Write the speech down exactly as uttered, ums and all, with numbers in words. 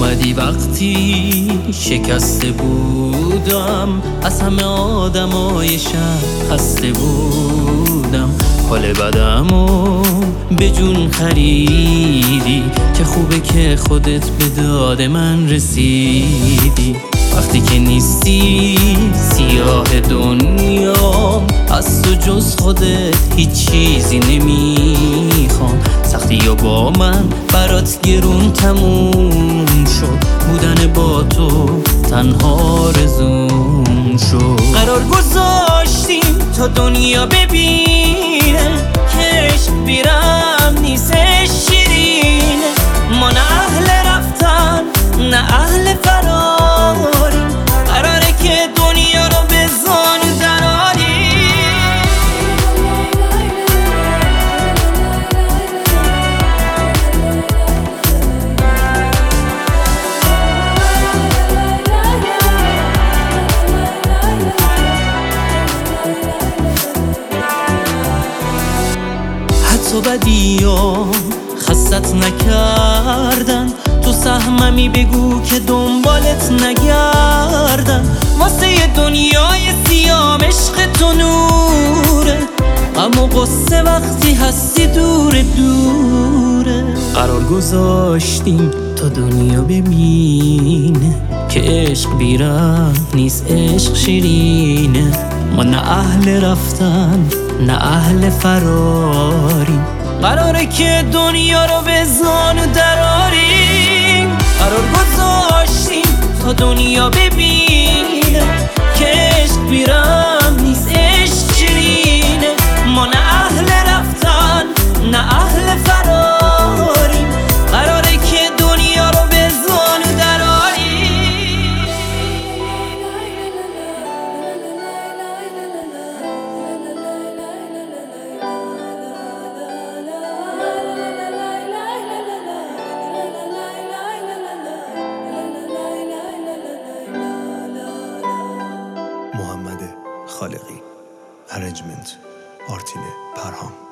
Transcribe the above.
اومدی وقتی شکسته بودم، از همه آدمای شهر خسته بودم. حال بدمو به جون خریدی، که خوبه که خودت به داد من رسیدی. وقتی که نیستی سیاه دنیا، از تو جز خودت هیچ چیزی نمیخوام. سختی یا با من برات گرون تموم شد، بودن با تو تنها رزوم شد. قرار گذاشتیم تا دنیا ببینه که عشق بیرم نیستش شیرینه. ما نه اهل رفتن نه اهل فراریم، قراره که دنیا رو به زانو دراریم. حتی بدیام خستت نکردن، تو سهممی بگو که دنبالت نگردن. واسه دنیای سیام عشق تو نوره، اما قصه وقتی هستی دور دوره. قرار گذاشتیم تا دنیا ببینه که عشق بیرم نیست، عشق شیرینه. ما نه اهل رفتن نه اهل فراریم، قراره که دنیا رو به زانو دراریم. قرار گذاشتیم تا دنیا ببینه که عشق بیرم نیست، عشق شیرینه. ما نه اهل رفتن نه اهل فراریم، قراره که دنیا رو به زانو دراریم. محمد خالقی. ارنجمنت آرتین پرهام.